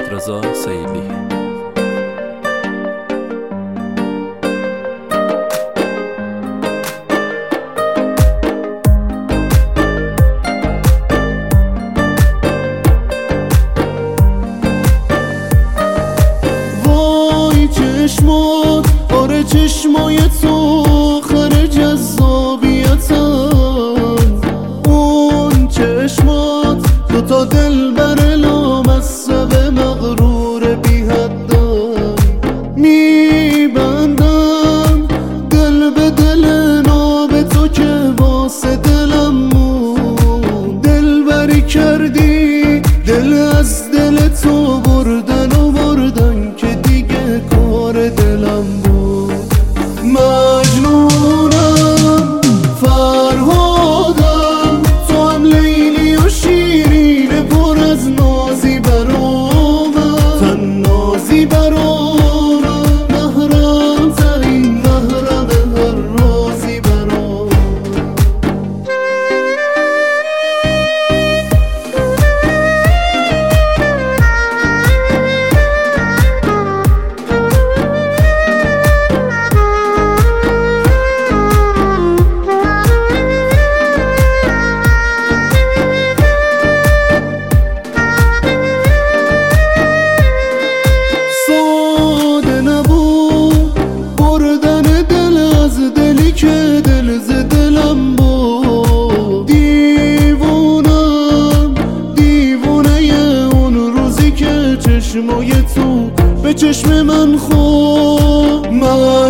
رضا سیدی. وای چشمات، آره چشمای تو آخر جذابیتن. اون چشمات دوتا دل بر لامصب مغرور بی حدن. میبندم دل به دل ناب تو که واسه دلم مون. دل بری کردی دل از دل تو بردن و بردن که دیگه کار دلم بود. مجنونم فرهادم، تو هم لیلی و شیرین پر از نازی برامم، تن نازی برامم، محرم ترین محرم هر رازی برامم. که دل ز دلم بود. دیوونم دیوونه اون روزی که چشمای تو به چشم من خورد.